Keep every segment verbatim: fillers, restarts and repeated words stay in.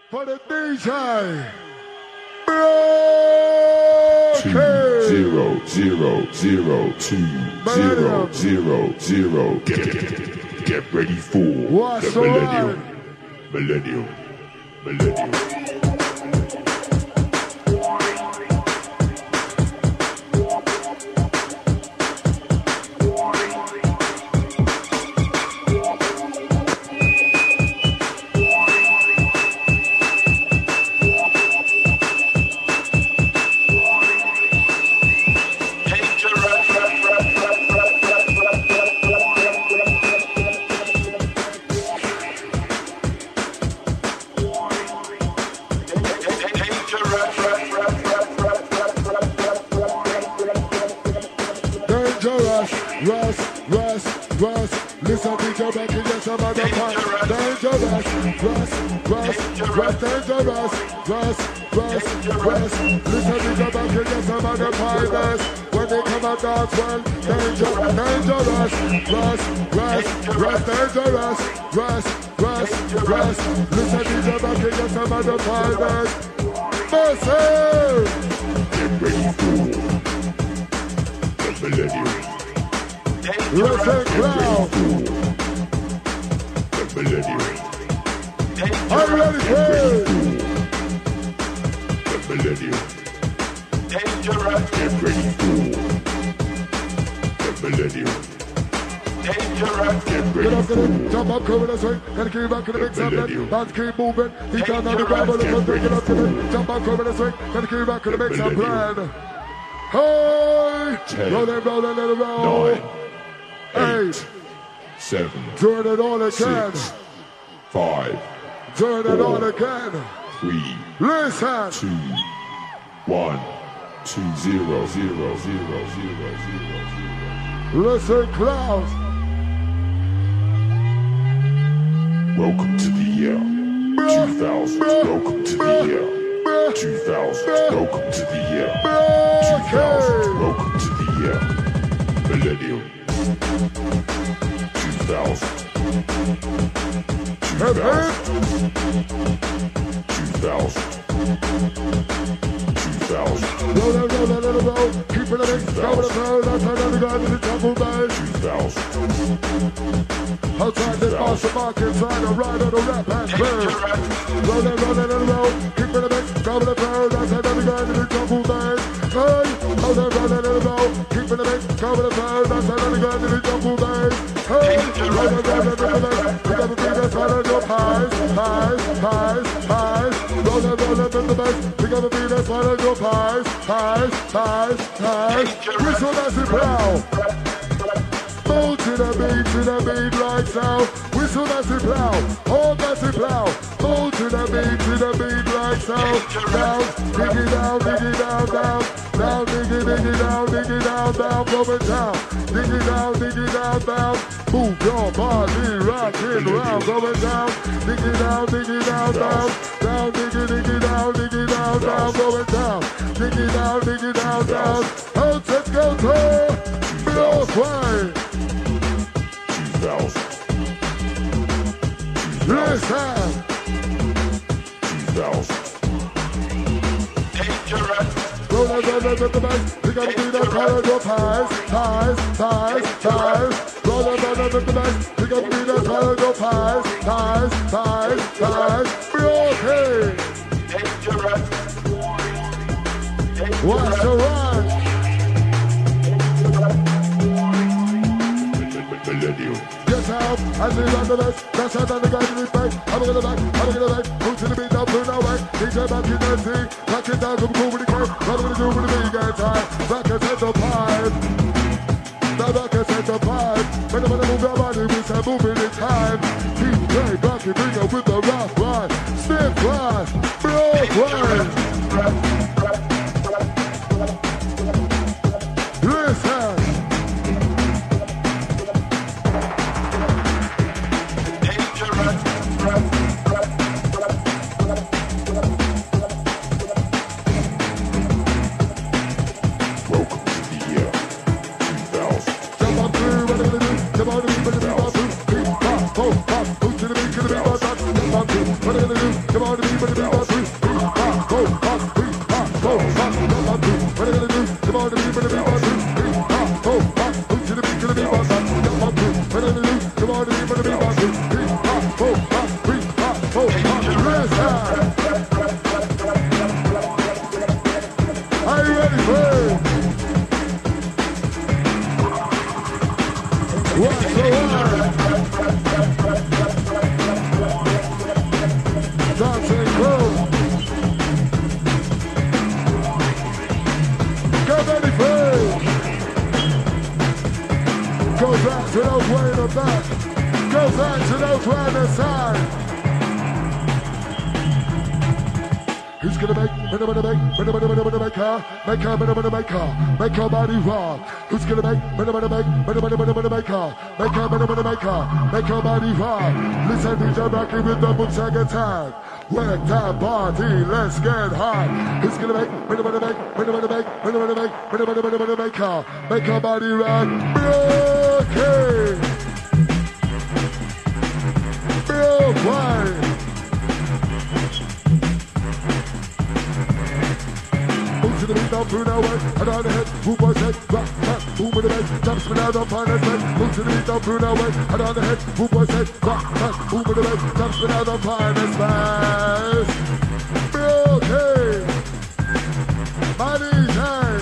For the D J. Two zero zero zero two zero zero zero. Get, get, get ready for What's the millennium. Right? Millennium. Millennium. Let's keep moving. He down on the ground, but let's take it up to the jump back over the swing. Let's keep back to the mix and plan. Hey! Rolling, rolling, let it roll. Nine, Eight. Seven. Turn it on again. Six. Five. Turn it four, on again. Three. Listen. Two. One. Two. Zero. Zero. Zero. Zero. Zero. Zero. Listen, Klaus. Welcome to the year two thousand. Welcome to the year two thousand. Welcome to the year two thousand. Welcome to the year millennium two thousand. two thousand. two thousand. two thousand. Roll it, roll it, let it roll. Keep it in, cover the crowd. That's another guy to the jungle band. two thousand. Outside this awesome market, trying to ride on the rap and burn. Roll it, roll it, let it roll. Keep it in the cover the crowd. That's another guy to the jungle band. Hey, roll it, roll it, let it roll. Keep it in the cover the crowd. That's another guy to the jungle band. Hey, roll it, roll it, let it roll. We gotta be that's why I go highs, highs, highs, highs. Roll it, roll it, let the bass. We gotta be that's why I go highs, highs, highs, highs. Whistle as it blow. Move to the beat, to the beat right now. Whistle as it blow, hold as it blow. Move to the beat, to the beat right now. Down, dig it down, dig it down, down. Down, dig it, dig it down, dig it down, down, from it down. Dig it down, dig it down, down. Move your body, rock it around, from it down. Dig it down, dig it down, down. Down, dig it, dig it down, dig it down, down, from it down. Dig it down, dig it down, down. Out, let's go to Broadway. Listen. two thousand. Roll it, roll it, with the bass. We gotta be the color of highs, highs, highs, highs. Roll it, roll it, with the bass. We gotta be the color of highs, highs, highs, highs. Broken. What's the run? Yes, I'm, I see on the left, that's how the guy in the back. I'm gonna back, I'm gonna back, move to the beat, now turn away. D J back in the thing, back it down, come cool with the cat. What I'm gonna do with the big guy time? Back and set the pipe. Now back and set the pipe. When I'm gonna move your body, we say moving in time. D J back and bring up with the rough ride. Step right, Broadway. Listen. Come on, Who's gonna make, make, make, make, make, make, make, make her, make her, make her, make her, make her body rock. Who's gonna make, make, make, make, make, make, make, make, make her, make her, make her, make her, make her body rock. Listen to the Rocky with the boom tag attack. Work that body, let's get hot. Who's gonna make, make, make, make, make, make, make, make, make, make, make, make, make, make her, make her body rock. Okay. Real fine. Move to the beat, down through now, way, and on the head, move boys head, rock, rock, boom with the bass, jump, spin out on finance head. Move to the beat, down through now, way, and on the head, move boys head, rock, rock, boom with the bass, jump, spin out on finance bass. Okay. Money time.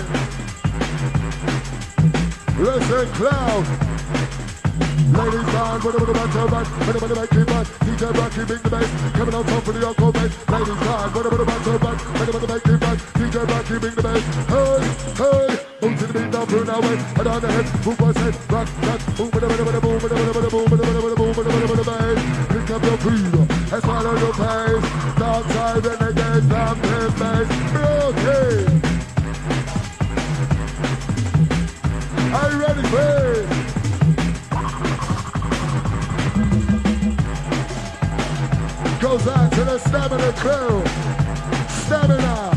Listen, cloud. Ladies gone, what about about to rock, what about about keep on, D J Rocky, big the bass, coming on top for the uncle bass. Ladies gone, what about about to rock, what about about keep on, D J Rocky, big the bass. Hey, hey, move to the beat, down through now, way, and on the head, move boys head, rock, rock, boom, boom, boom, boom, boom, boom, boom, boom, boom, boom, boom, bass. Pick up your feet, and swallow your pace. Dark side, renegade, down pin bass. Okay. Are you ready, bass? Goes out to the stamina crew. Stamina.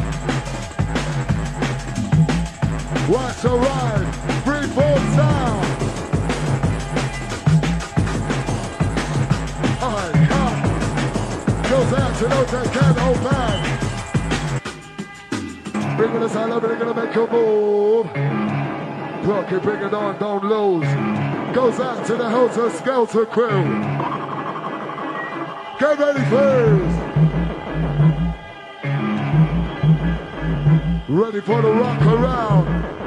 Watch the ride. Free fall sound. Alright, come. Goes out to those that can't hold back. Bring it aside, I'm gonna make a move. Rocky, bring it on, don't lose. Goes out to the Helter Skelter crew. Get ready, please. Ready for the rock around.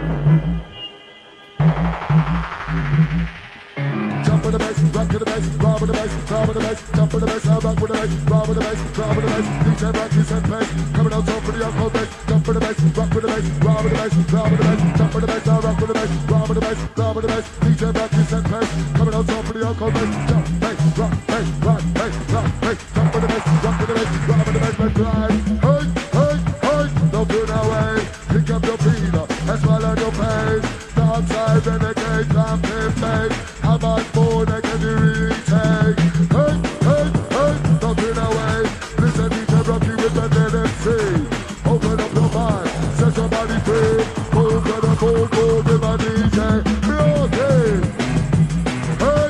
Jump with the bass, rock with the bass, rock with the bass, rock with the bass, jump with the bass, I rock with the bass, rock with the bass, rock with the bass, D J Rocky's and bass, coming out top for the uncle bass, jump with the bass, rock with the bass, rock with the bass, rock with the bass, jump with the bass, I rock with the bass, rock with the bass, rock with the bass, D J Rocky's and bass, coming out top for the uncle bass, jump, bass, rock, bass, rock, bass, rock, bass, jump with the bass, rock with the bass, rock with the bass, let's ride. Hey, hey, hey, don't feel that way, pick up your feet up, and swallow your pace, dark side, renegade, clamp in face, how much more they can you really take? Hey, hey, hey, don't feel that way, listen D J Rocky with the N M C, open up your mind, set your body free, move to the move, move with my D J, okay. Hey,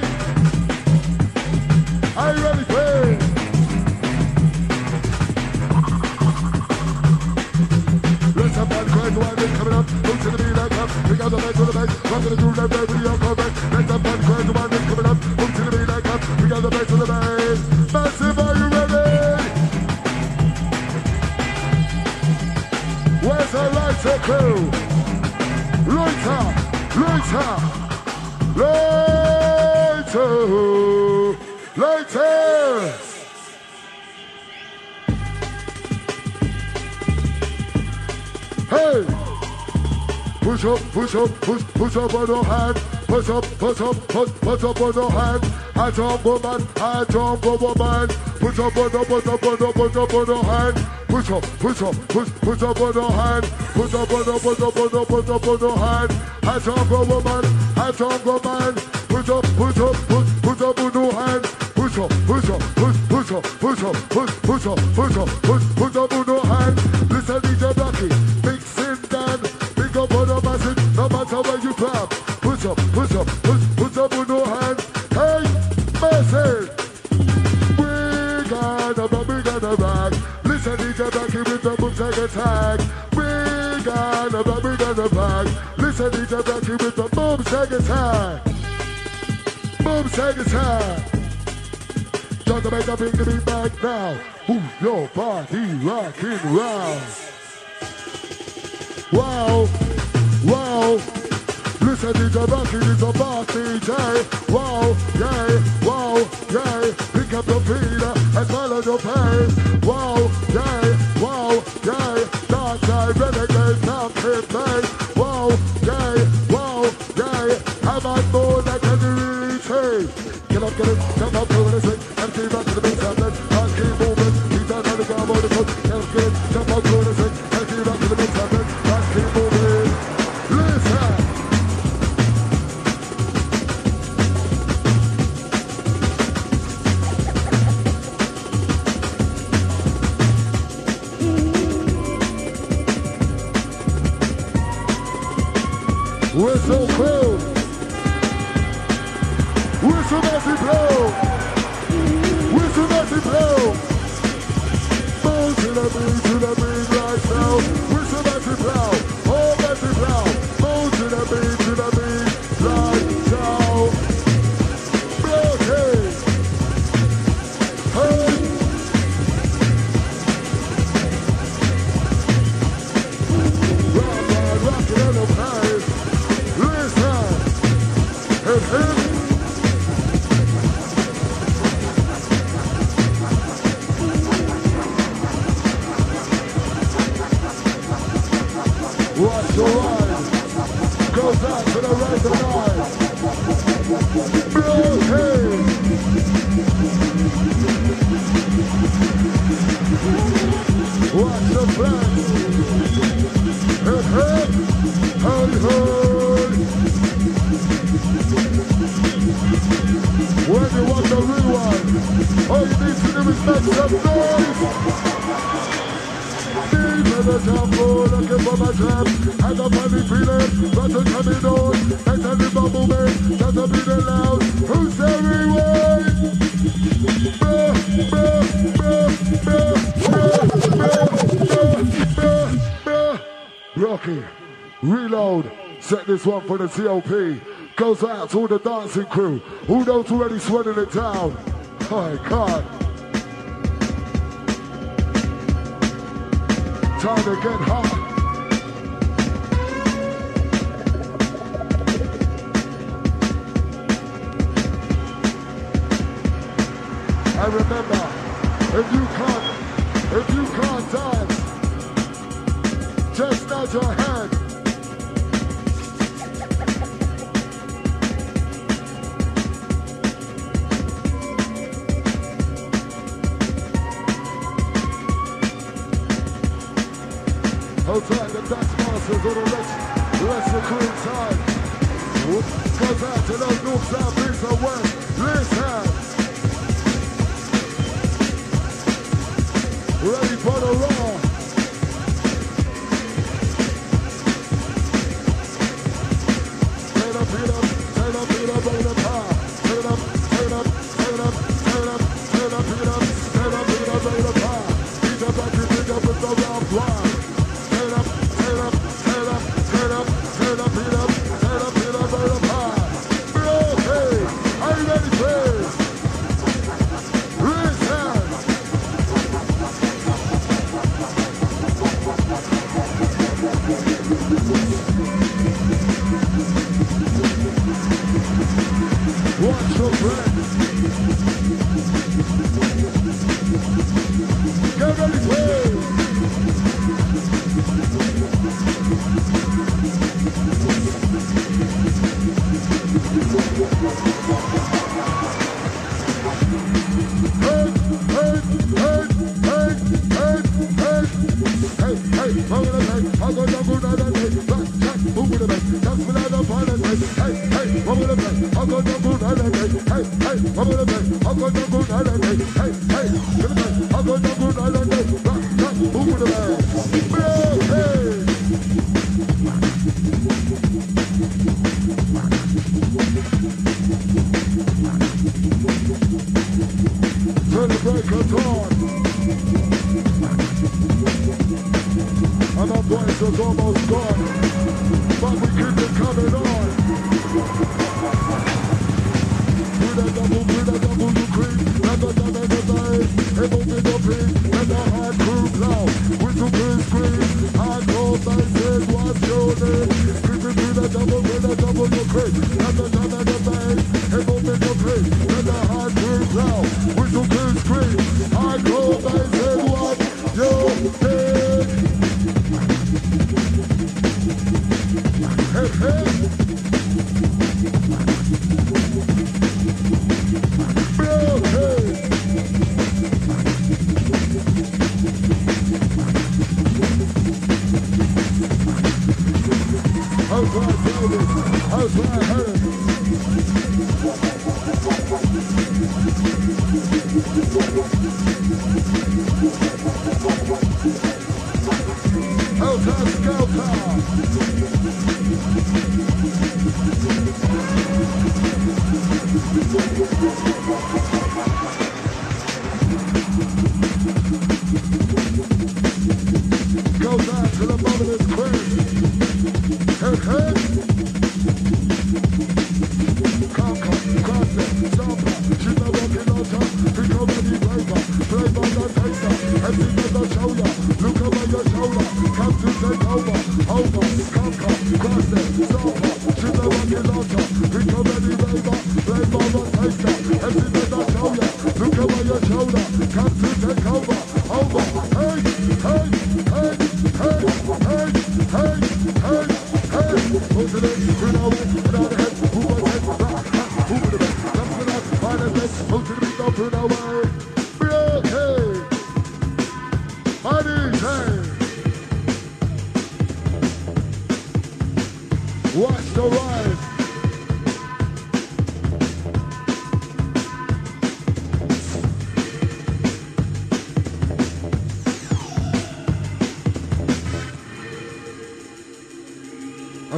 are you ready, please? Listen, man, crazy one is coming up, move to the beat like up, pick out the bass to the bass, rock to the groove, left, right, with the uncle bass. Listen, man, crazy one is coming up, move to the beat like up, pick out the bass to the bass. Massive, are you ready? Where's the lighter crew? Lighter, lighter, lighter, lighter. Hey! Push up, push up, push, push up on your hand. Push up, push up, push, push up on your hand. I jump woman, I jump woman. Push up on your, push up on your, push up on your hand. Push up, push up, push, push up on your hand. Push up on your, push up on your, push up on your hand. I jump woman, I jump woman. Push up, push up, push, push up on your hand. Push up, push up, push, push up, push up, push, push up, push up, push, push up on your hand. Listen, D J Rocky, mix it down. Big up on the massive, no matter where you clap. Push up, push up, push, push up on your hand. Hey, massive. We gonna rock, we gonna rock. Listen, D J Rocky with the boom tag attack. We gonna rock, we gonna rock. Listen, D J Rocky with the boom tag attack. Boom tag attack. Try to make the bring the beat back now. Move your body rocking round. Wow, wow. Listen, D J Rocky is a boss D J. Wow, yeah, wow, yeah. Pick up your feet and follow your pace. Wow, yeah, wow, yeah. Dark side, renegade, top hit bass. Wow, yeah, wow, yeah. How much more that can you really take? Get up, get it, come up, do it, and keep up to the beat, and let's keep moving. Keep that on the ground, on the coast, and get it, jump up. Whistle blow. Whistle massive blow. Whistle massive blow. Boom to the beat, to the beat right now. Whistle massive blow. Oh massive blow. Boom to the beat, to the beat right now. Okay. Hey. Rock, rock, rock it on the place. Listen. Hip, hip. Watch your ride. Goes out to the right and right. Okay. Watch the flash. Hip hip. Hey hey. When you want the rewind, all you need to do is make some noise. The tempo, looking for my trap, and the funny feeling, but the coming on, and the little movement, doesn't be the loud, who's everywhere? Rocky, reload, set this one for the C O P, goes out to all the dancing crew, who knows already sweating it down. Oh my God. Time to get hot. And remember, if you can't, if you can't dance, just nod your head. Outside the Dutch Masters on the rest, rest of Queen side. Goes out to those north, south, east and west. Listen. Ready for the raw. Turn up, turn up, turn up, turn up, bring the power. Turn up, turn up, turn up, turn up, turn up, turn up, turn up, turn up, bring the power. Beat up like you pick up with the round fly. Watch your breath. Get ready, play. Hey, hey, hey, hey, hey, hey, hey, hey, move the bass, I go down, go down, down, back, back, move the bass, dance without the fun and bass, hey, hey, move the bass, I go down, go down, down, hey, hey, move the bass, I go down, go down, down, hey, hey, get the bass, I go down, go down, down, back, back, move the bass, hey. Turn the breakers on. And our voice is almost gone, but we keep it coming on. With a double, with a double, you creep, and the double, and the dice, and open the pink, and the hard crew blow. Whistle, please scream, hardcore dices, what's your name? Creeping through the double, with a double, you creep, and the double, and the dice, and open the pink, and the hard crew blow. Whistle, please scream, hardcore dices, what's your name? Hey, hey. Okay.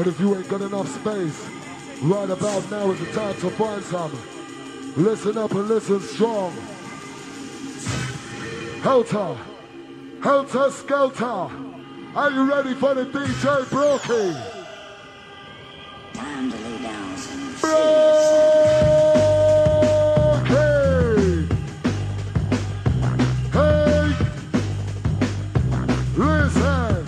And if you ain't got enough space, right about now is the time to find some. Listen up and listen strong. Helter, Helter Skelter. Are you ready for the D J Brokey? Time to lay down some Brokey! Hey! Listen!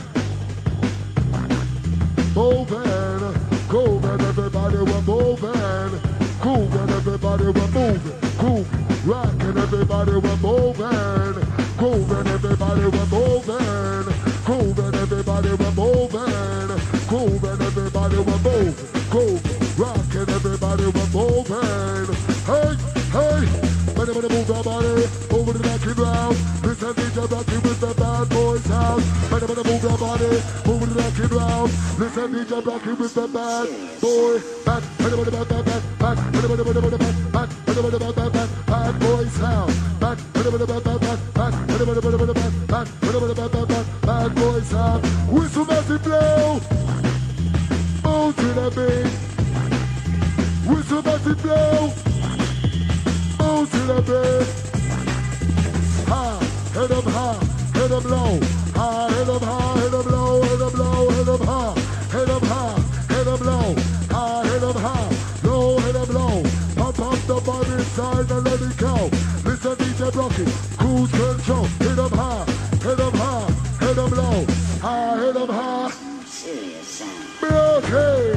Moving, grooving, everybody we're moving. Grooving, everybody we're moving. Grooving, rocking, everybody we're moving. Grooving, everybody we're moving. Grooving, everybody we're moving. Grooving, everybody we're moving. Grooving, rocking, everybody we're moving. Hey, hey, when everybody move your body over the rocky ground. Listen, D J Rocky with the bad boy sound. When everybody move your body over the rocky ground. Listen, D J Rocky with the bad boy back. Everybody back, back, back, back. Everybody back, back, back, back. Everybody back, back, back. Bad boy sound. Back. Everybody back, back, back, back. Everybody back, back, back, back. Everybody back, back, back. Bad boy sound. Whistle massive blow. Move to the beat. Whistle massive blow. Move to the beat. High, head up high, head up low. High, head up high, head up low, head up low, head up high, head up high, head up low. High, head up high, low, head up low. Pump up the body inside and let it go. Listen, D J Rocky, cruise control. Head up high, head up high, head up low. High, head up high. serious sound. Brokey.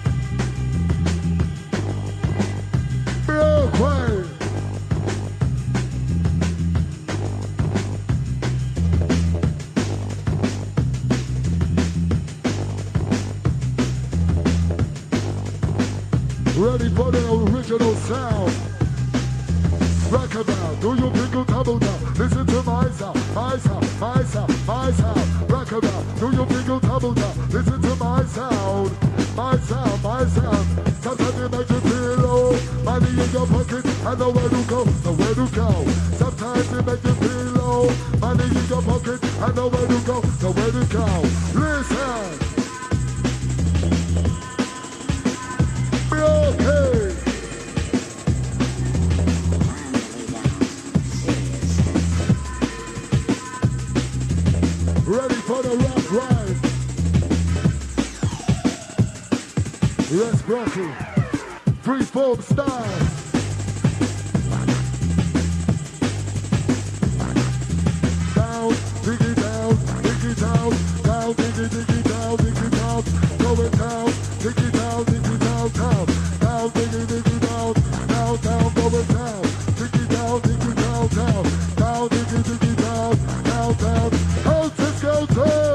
Brokey. Ready for the original sound. Rock about, do you pickle double down? Listen to my sound, my sound, my sound, my sound. Rock about, do you pickle double down? Listen to my sound, my sound, my sound. Sometimes it makes you feel low. Money in your pocket, I know where to go, know where to go. Sometimes it makes you feel low. Money in your pocket, I know where to go, know where to go. Listen. Okay. Ready for the rock ride. Yes, Brokey. Freeform style. Down, diggy down, diggy down, down, diggy, diggy down, diggy down, going down, diggy down, diggy down, down, down, diggy, diggy down, down, down, going down, diggy down, diggy down, down, down, diggy, diggy down, down, down, Helter Skelter.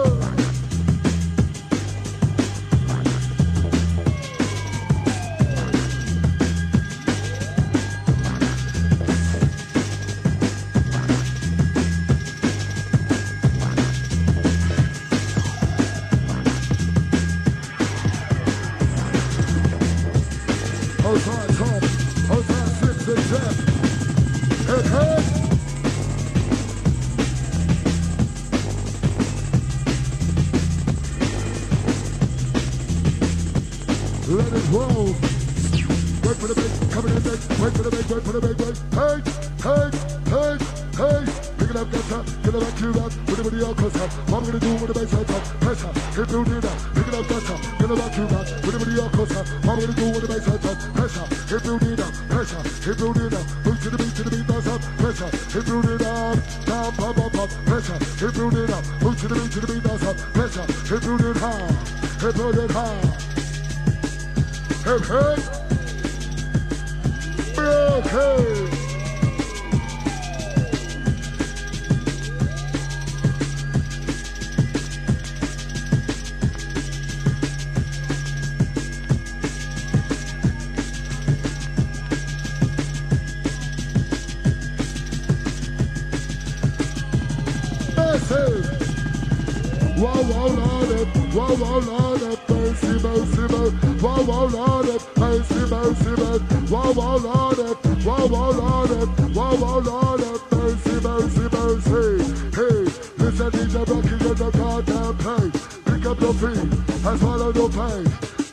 Hold on, Tom. Hold on, six and ten. Head, head. Let it roll. Wait for the beat, coming in big. Wait for the beat, wait for the beat, wait. Hey, hey, hey, hey. Pick it up, get up, get it back, you up. With the video close up. What I'm gonna do with the bass head up. Pressure, hit build it up. Pick it up, get up, get it back, you up. With the video close up. What I'm gonna do with the bass head up. Pressure, hit build it up. Pressure, hit build it up. Move to the beat, to the beat, that's up. Pressure, hit build it up. Down, pop, pop, pop. Pressure, hit build it up. Move to the beat, to the beat, that's up. Pressure, hit build it high. Hit build it high. Hip, hip. Okay. Wow, wow, Lord, wow, wow, Lord, mercy, mercy, mercy, wow, wow, Lord, mercy, mercy, mercy, wow, wow, Lord, wow, wow, Lord, wow, wow, Lord, mercy, mercy, mercy. Hey, listen, D J Rocky, get the goddamn pace. Pick up your feet and swallow your pain.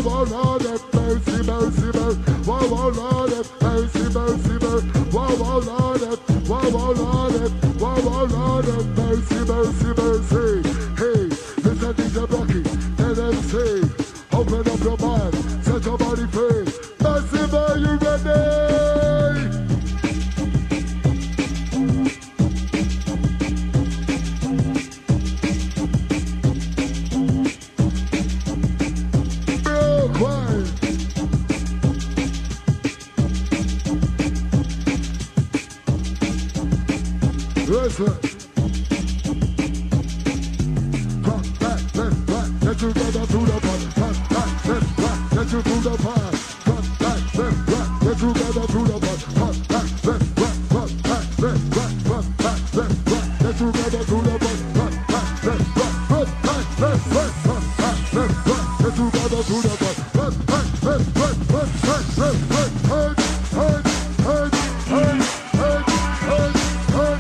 wow, Lord have mercy, mercy, mercy. Wow, wow, Lord have mercy, mercy, mercy. Wow, wow, Lord have, wow, wow, Lord have, wow, wow, Lord have mercy, mercy, mercy. Hey, listen to the Rocky, tell them say, open up your mind, set your body free. Massive, are you ready? Listen. Front, back, left, right, get you together to the front. Front, back, left, right, get you to the front. Front, back, left, right, get you together to the front. Front, back, left, right, front, back, left, right, front, back, left, right, get you together to the front. Front, back, left, right, front, back, left, right, front, back, left, right, get you together to the front. Front, back, left, right, front, back, left, right, head, head, head, head, head, head, head.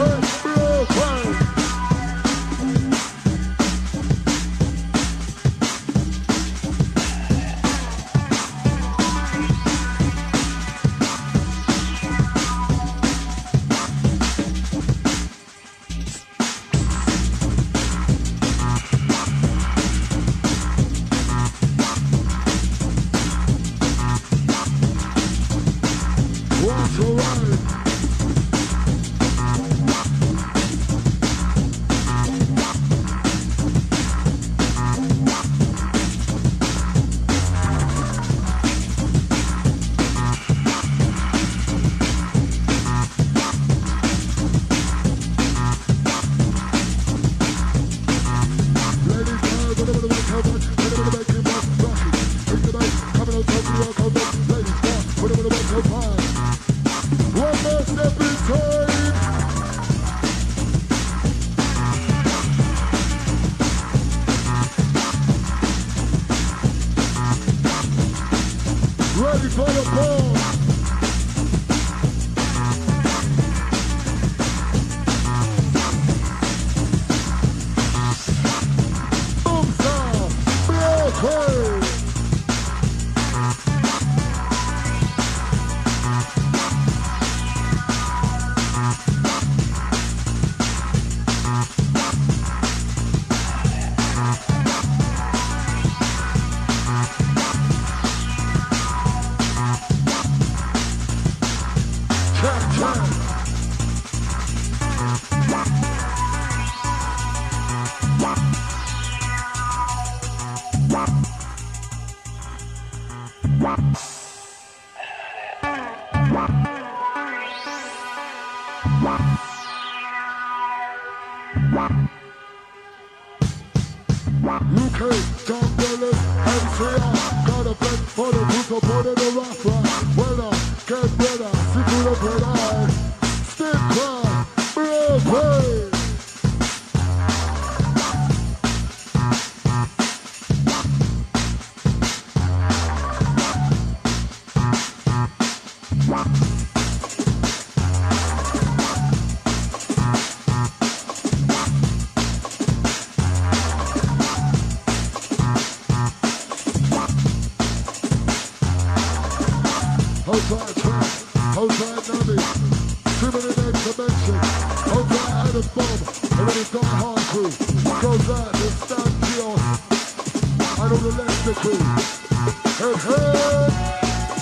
Ready for the ball. Boom sound, Broadway. U K, John Willis, M C R, got a friend for the group supporting the rock rock. Winner, get better, see to the better. Stick cry, Broadway. Outside track, outside Navi, too many names to mention. Outside Adam Bomb, and then it's Die Hard crew. Goes out to Stan Kios, and all the Leicester crew. Head, head.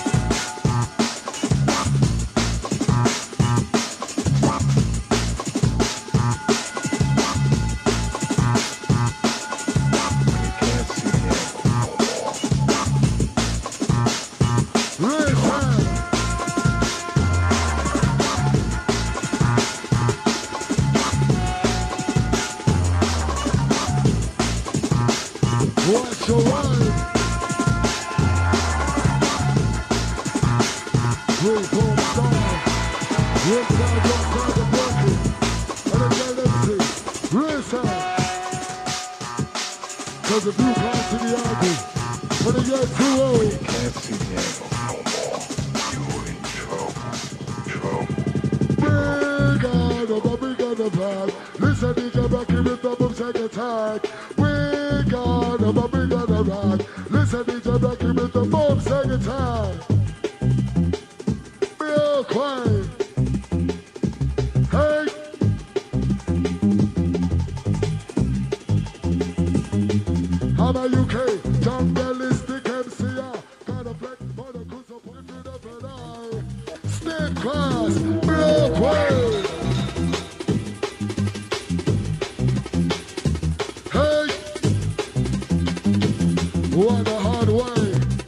Watch your ride. Three, four, five. Inside, outside the bucket. And again, let's see. Race out. Cause if you can't see the angle, when it gets too old, you can't see the angle no more. You're in trouble. Trouble. Big on of a big on the vibe. Listen, D J Rocky with the boom second attack. We got a big on the rock. Listen, D J Rocky. big class, Brooklyn. Hey, what a hard way.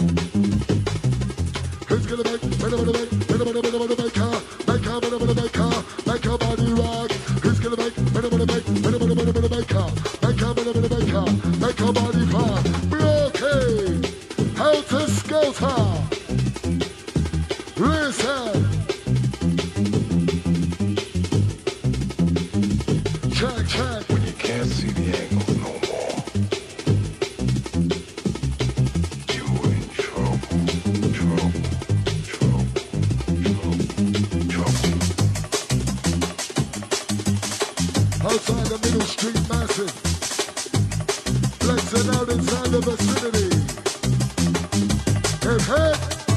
Who's gonna make, make, make, make, make, make, make, make, make her, make her, make her, make her, make her body rock. Who's gonna make, make, make, make, make, make, make, make, make, make her, make her, make, make, make her, make her body rock. Brooklyn, Helter Skelter. Listen. Check, check. When you can't see the angles no more, you in trouble, trouble, trouble, trouble, trouble. Outside the middle street, massive. Flexing out inside the vicinity. Hip hip.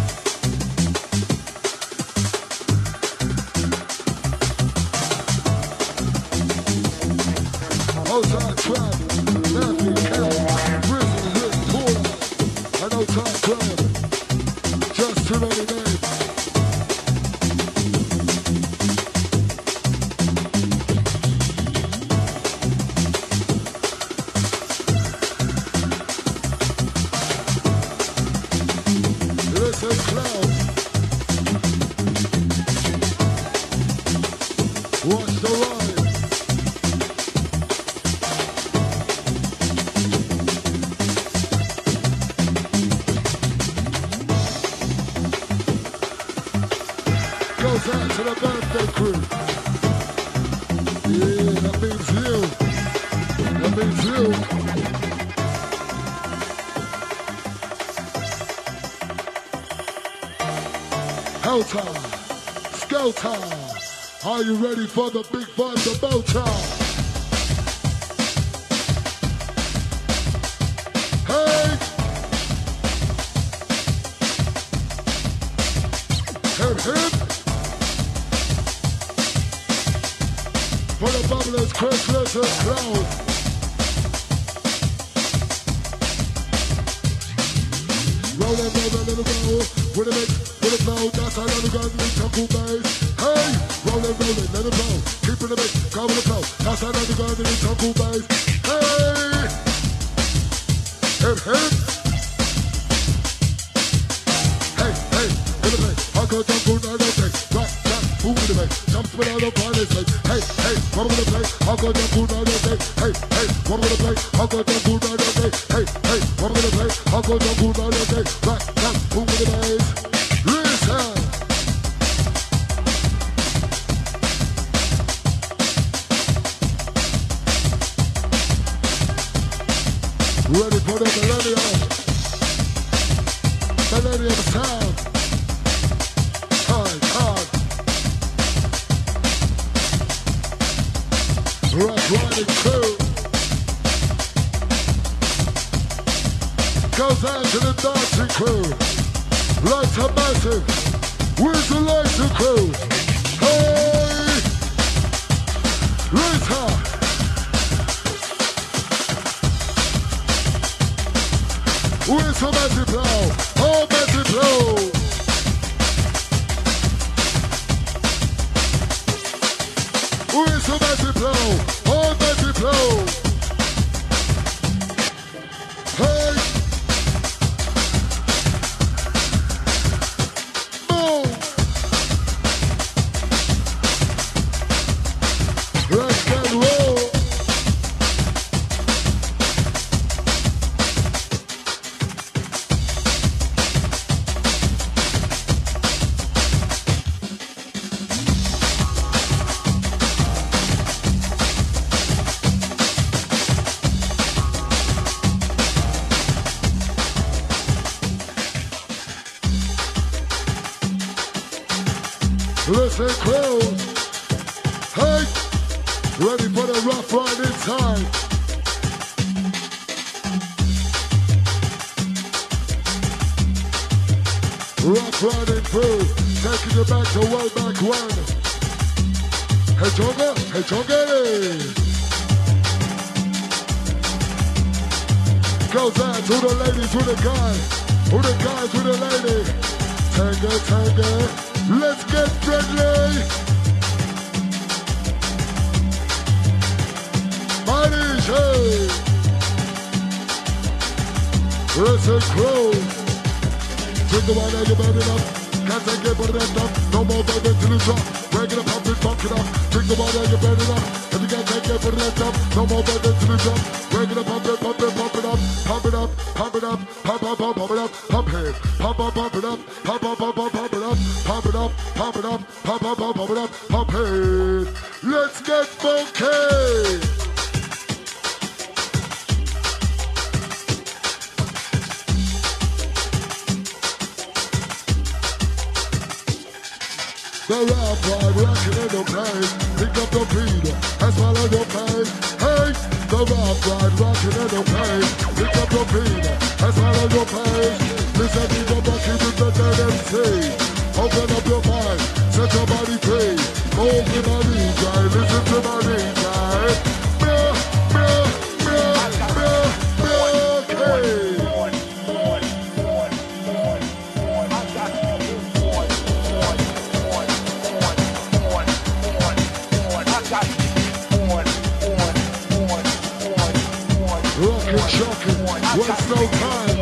Outside trap, Matthew Kelly, Grizzly, Rick, Porter, an outside club, just too many names. Listen, clowns. Watch the ride. Goes out to the birthday crew. Yeah, that means you. That means you. Helter, Skelter, are you ready for the big vibe, the motor? Hey! Hip hip! For the bubblers, Christmas is close. Rolling, rolling, little roll. With a mix, with a flow, that's how the guns need to bass. Hey, rolling, rolling, let it blow. Keep it a mix, come with the flow. That's how the guns need to bass. Hey, hip hip. Hey, hey, in the mix, I go jump on the thing. Rock, rock, move in the mix, jump spin out the party say. Hey, hey, what I'm gonna play? I go jump on the thing. Hey, hey, what I'm gonna play? I go jump on the thing. Hey, hey, what I'm gonna play? I go jump on the thing. Rock, rock, move in the bass. Listen. Ready for the millennium. Millennium sound. Hard, hard. Rock riding crew. Goes out to the dancing crew. Lights are massive. Where's the lights crew? Hey! Later! Where's the massive blow? Oh, massive blow! Where's the massive blow? Oh, massive blow! Hey! Let's get roll. Listen close. Hey! Ready for the rough ride inside. Rough riding through, taking you back to way back when. Hey Jonga, hey Jonga. Goes out to the ladies, to the guys, to the guys, to the lady. Tanga, tanga, let's get ready. nice and close. Drink the wine and you're bad enough. Can't take it, put it up. No more vibe till it's drop. We're gonna pump it, pump it up. Drink the wine and you're bad enough. If you can't take it, put it up. No more vibe till it's drop. We're gonna pump it, pump it, pump it up. Pump it up, pump it up. Pump, pump, pump, pump it up. Pump it. Pump, pump, pump it up. Pump, pump, pump, pump, pump it up. Pump it up, pump it up. Pump, pump, pump, pump it up. Pump it. Let's get funky. The rap ride, rockin' in the place. Pick up the beat and swallow the pain. Hey, the rap ride, rockin' in the place. Pick up the beat and swallow the pain. Listen to the bucket with the dead M C. Open up your mind, set your body free. Move to my knees, right? Listen to my knees, right? Bruh, bruh, bruh, bruh, bruh, okay. Rockin', shockin', waste no time.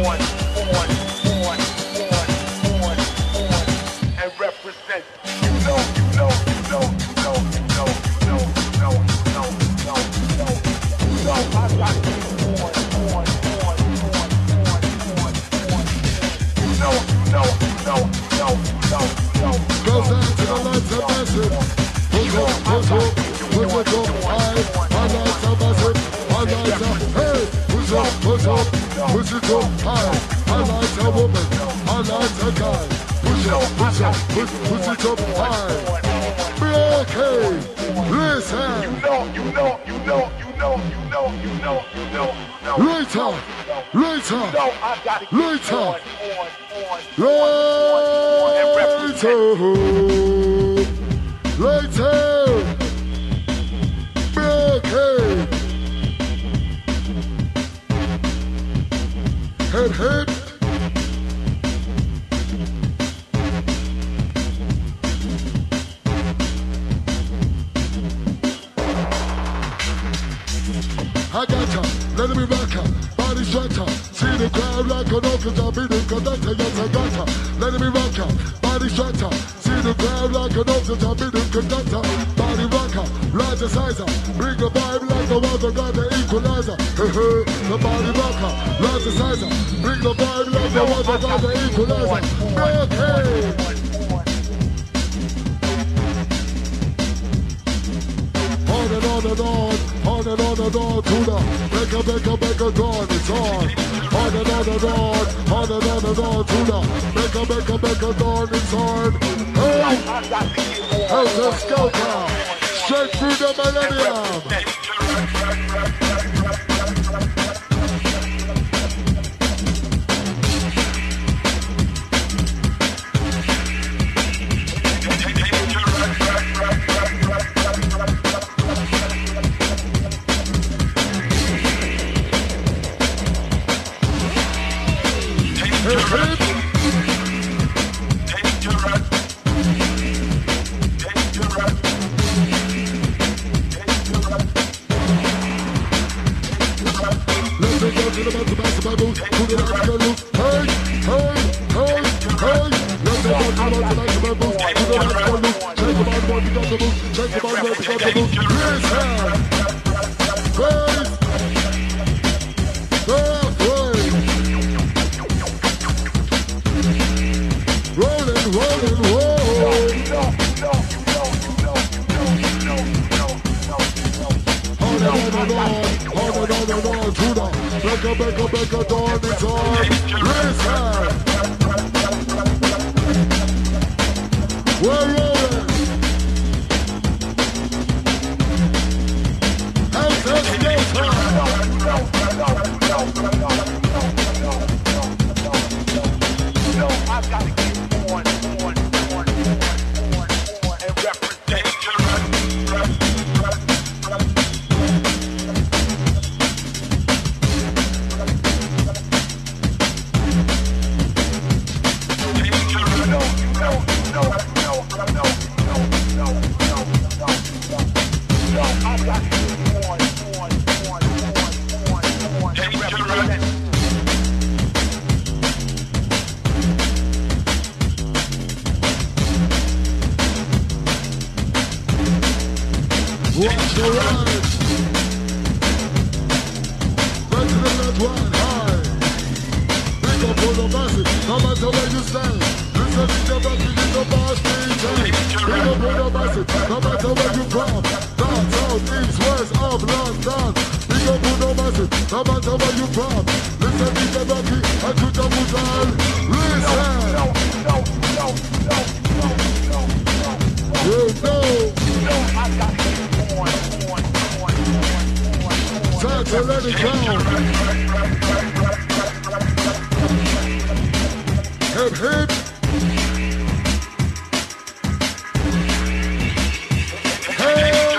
And represent. You know, you know, you know, you know, you know, you know, you know, you know, you know, you know, you know, I got you on, on, on, on, on, on, on. You know, you know, you know, you know, you know, you know. Goes out to the lights of massive. Push up, push up, push it up high. My lights are massive, my lights are, hey. Push up, push up, push it up high. My lights are woman, my lights are guy. Push up, push up, push, push it up high. Okay, listen. You know, you know, you know, you know, you know, you know, you know, you know. Later, later, No, I gotta get later, on, on, on, and represent. later, later. Okay. Head, head. I got ya, let me rock ya, body stretcher. See the crowd like an orchestra, be the conductor, yes I got ya. Let me rock ya, body stretcher. See the crowd like an orchestra, be the conductor. Body rocker, larger sizer. Bring the vibe like the water, got the equalizer. The body rocker, larger sizer. Bring the vibe like the water, got the equalizer. Okay. On and on and on, on and on and on to the make a make a make a dawn, it's on. On and on and on, on and on and on to the make a make a make a dawn, it's on. Hey, how's the scouter? Straight through the millennium. Watch the ride. Back to the left one high. Big up for the masses, no matter where you stand. Listen to the back, you the boss D J. Big up for the masses, no matter where you from. North, south, east, west, up, London. Big up for the masses, no matter where you from. Listen to the back, and to the Mutal. Listen. No, no, no, no, no, no, no, no. You know. No, I got it on, on, on, on, on. Time to let it go. Hip hip. Hey.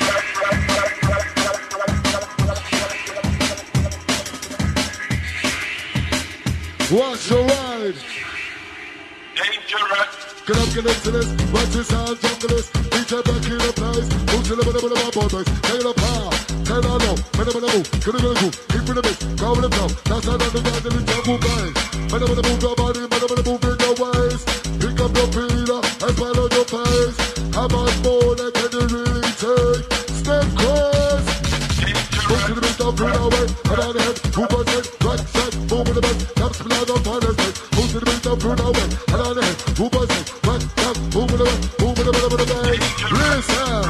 Watch the ride. Get up, get into this. Watch this sound, junglers. D J back in the place. Move to the middle of my boys. Take the power. Take the low. Minute, minute, move. Get it, get it, move. Keep in the mix. Go with the flow. That's how the ground in the jungle bang. Minute, minute, move your body. Minute, minute, move in your ways. Pick up your feet and follow your pace. How much more than can you really take? Step close. Move to the beat, don't feel away. Head on the head. Move on head. Right side. Move with the back. Tap split on finest head. Move to the beat, don't feel away. Head on the head. Move on head. Right side. Move with the back. Move with the back. Move with the back. Listen.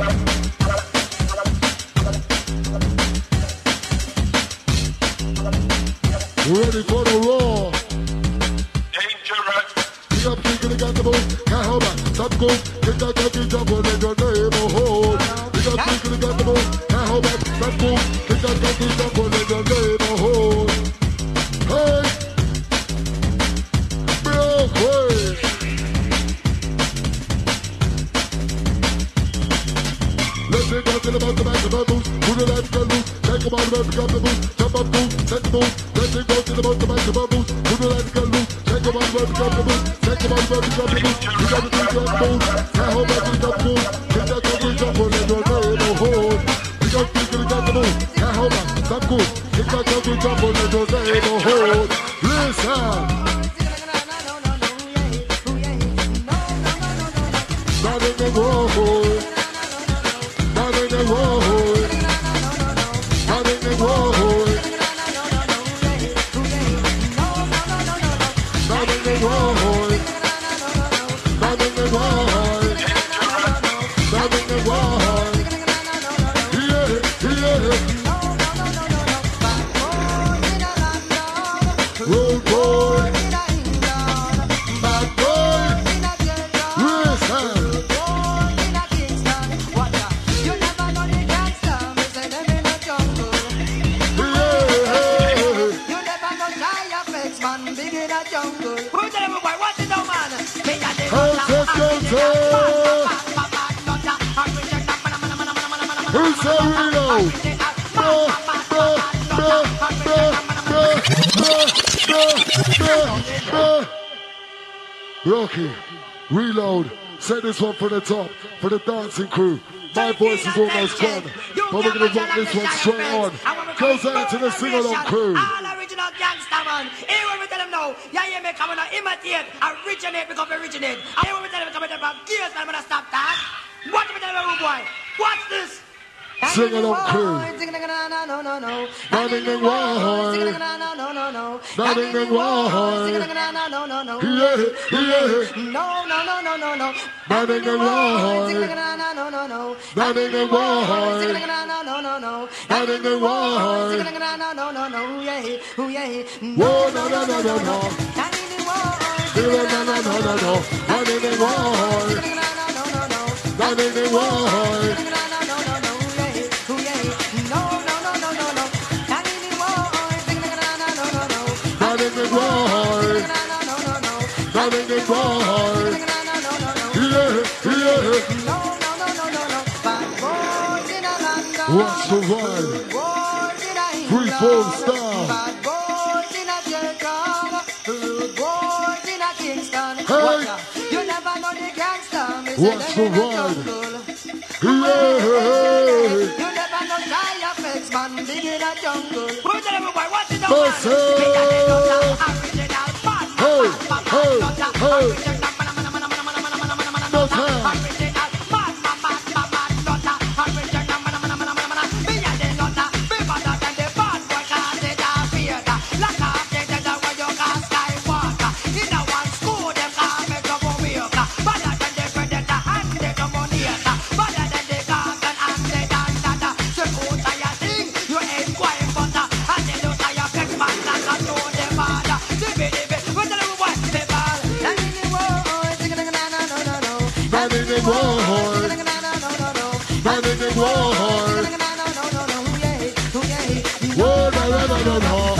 Ready for the roar. Pick up, kick it, got the move. Can't hold back. Stop, go. Kick that, kick it, jump on it, your name, oh, hold. Pick up, kick it, got the move. Can't hold back. Stop, go. Kick that, kick it, jump on it, your name, oh, hold. Hey. Break away. Let's take out to the back, the back, the back, boost. Put it out, get loose. Take them out, the back, pick up the boost. Jump up, boost. Set the boost. Let's take out to the back, the back, the back, boost. Put it out, get loose. Take them out, the back, pick up the boost. Take them out, the back, pick up the boost. You got to take that boost. Can't hold back, pick up the boost. Kick that, kick it, jump on it, your name, oh, hold. Pick up, kick it, got the boost. Can't hold back. Stop, go. Kick that, kick it, jump on it, your name, oh, hold. Listen. Not in the road. Not in the road. Not in the road. Not in the road. Not in the road. Not in the road. Yeah, yeah. Road boy. Bad boy. Listen. Who's the reload? Rocky, reload. Set this one for the top, for the dancing crew. My voice is almost gone, but we're gonna rock this one straight on. Goes out to the sing-along crew. All original gangsta man. Here when we tell them now, yeah, yeah, me coming to imitate, originate, become originate. And here when we tell them coming to from gears, I'm gonna stop that. Watch me tell them, boy. Watch this. Sing along crew. Nothing in war. Nothing in war. Yeah, yeah. No, no, no, no, no, no. Nothing in war. Nothing in war. Nothing in war. Whoa, no, no, no, no, no. No, no, no, no, no, no. Nothing in war. Nothing in war. Nothing in war. Nothing in war. Yeah, yeah. Watch the ride. Free fall star. Hey. Watch the ride. Yeah. Hey, hey, hey. No time. it war. Burning it war. Whoa, no, no, no, no, no.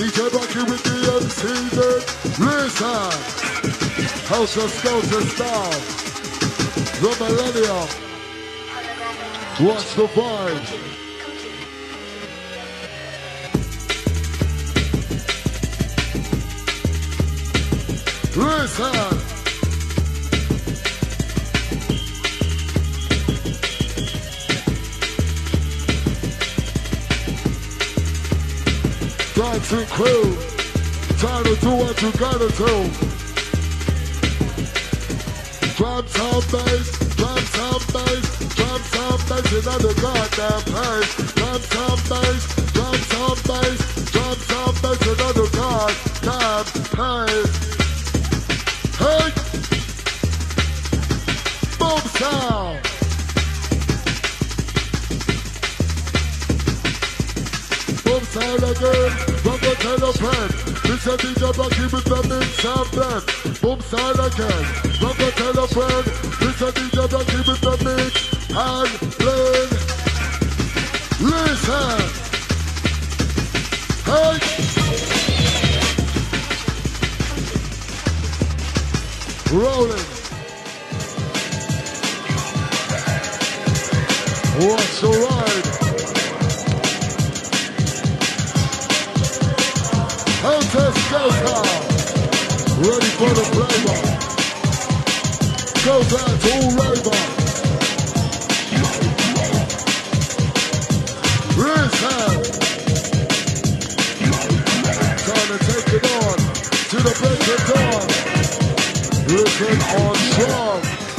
D J Bucky with the M C then. Listen. House of Skelter style. The Millennium. Watch the vibe. Listen. Dancing crew, trying to do what you gotta do. Drum sound bass, drum sound bass, drum sound bass in the goddamn place. Drum sound bass, drum sound bass, drum sound bass in the goddamn place. Hey! Boom sound! Boom sound again, rock a tell a friend. This a D J Bucky with the mix and blend. Boom sound again, rock a tell a friend. This a D J Bucky with the mix and blend. Listen! Hey! Rolling. Watch the ride. Hotel Skelter. Ready for the flavor. Goes out to all labor. Listen. Time to take it on to the break of dawn. Listen on strong.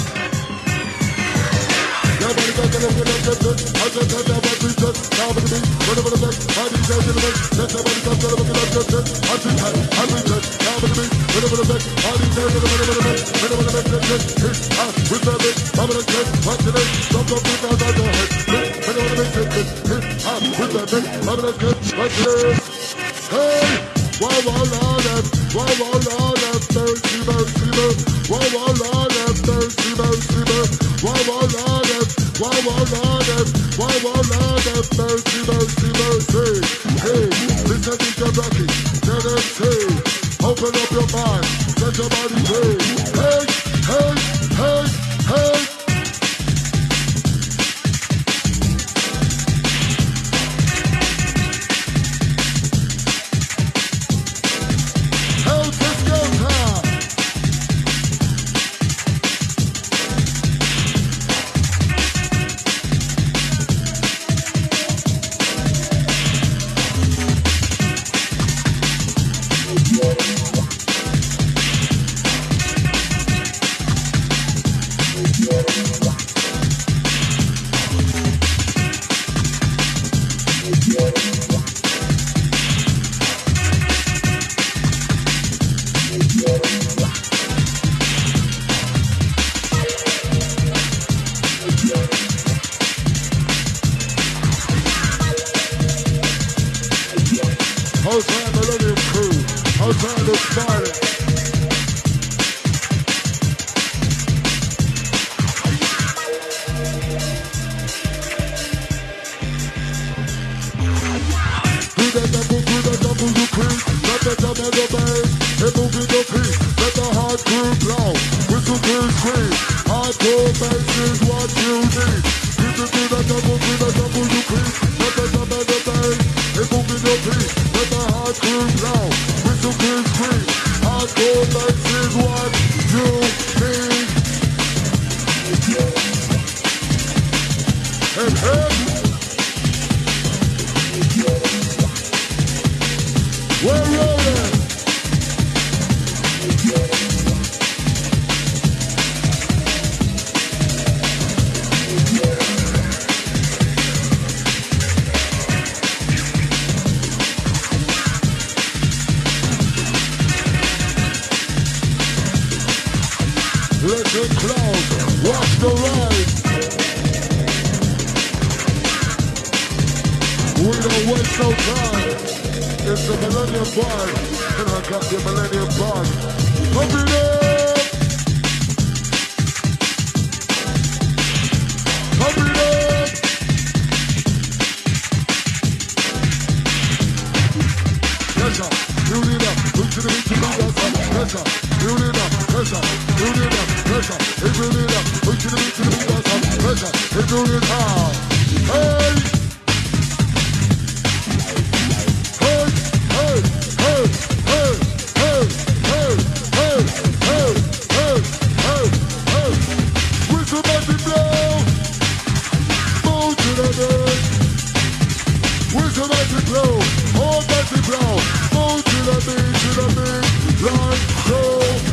Nobody got to look at us, I just tell them what we just now with me. Whatever the best, how do you say to the best? Let somebody come to look at us, just I just tell I just now with me. Whatever the best, how do you say to the best? Whatever the best, just hit us with the best. I'm gonna just watch the best. Jump up with us on the head. Whatever the best, just hit us with the best. I'm gonna just watch the best. Hey! Wow, wow, Lord, wow, wow, Lord, mercy, mercy, mercy. Wow, wow, Lord, mercy, mercy, mercy. Wow, wow, Lord, wow, wow, Lord, wow, wow, Lord, mercy, mercy, mercy. Hey, listen to your Rocky, let them say, open up your mind, let your body free. Hey, hey, hey, hey. Hotel Millennium Crew, Hotel the Spider. Do the double, do the double, you creep. Let the double the bass, and move in the beat. Let the hard crew blow, whistle to scream. Hardcore bass is what you need. Do the do the double, do the double, you creep. Let the double the bass, and move in the beat. Let the hard crew blow, whistle to scream. Hardcore bass is what you need. And hey. We're rolling. Let it close. Watch the ride. We don't waste no time. It's the Millennium Bar, and I got the Millennium Bar. Pump it up! Pump it up! Yes, pressure, build it up, push to the beat to beat us up, pressure, build it up, pressure, build it up, pressure, hey, build it up, push to the beat to the beat us up, pressure, hey, build it up, hey, hey, hey, hey, hey, hey, hey, hey, hey, hey, hey, hey, whistle magic blow, move to the beat. Whistle magic blow, all magic blow, move to the beat, to the beat, like so.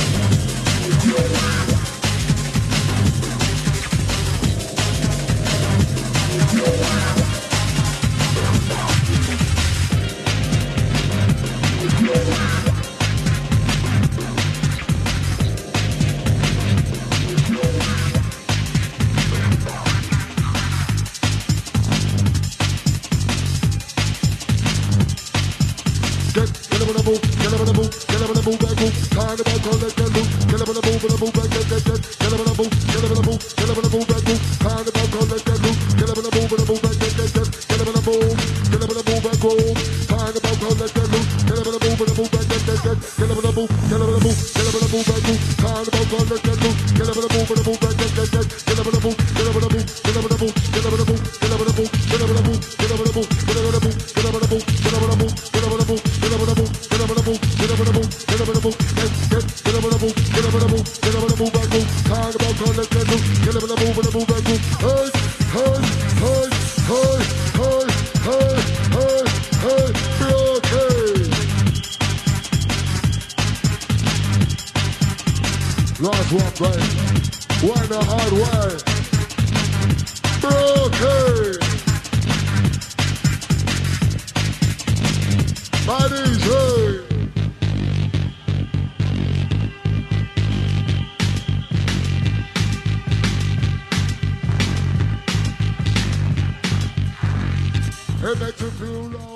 Get, get up on the move, get up on the move, get up on the move, back move, time about to let get loose, get up on the move, on the move, back, get, get, get, get up on the move, get up on the move, get up on the move, back move, time about to let get loose, get up on the move, on the move, back, get, get, get, get up on the move, get up on the move, back move, time about to let get loose, get up on the move, on the move, back, get, get, get, get up on the move, get up on the move, get up on the move, back move, time about to let get loose, get up on the move, on the move, back, get, get, get, get up on the move, get up on the move, get up on the move, get up on the move, get up on the move, get up on the move, get up on the move, get up on the move, get up on the move, get up on the move, get up on the move, get up on the move, get up on the move, get up on the move, get up on the move, get, get, get up on the move, get up on the move, get up on the move, back move, time about to let get loose, get up on the move, on the move, back move, hey, hey, hey, hey, hey, hey, hey, hey, be okay. Last one, right? Why the hard way? Be okay. Bodies, hey. It makes you feel low.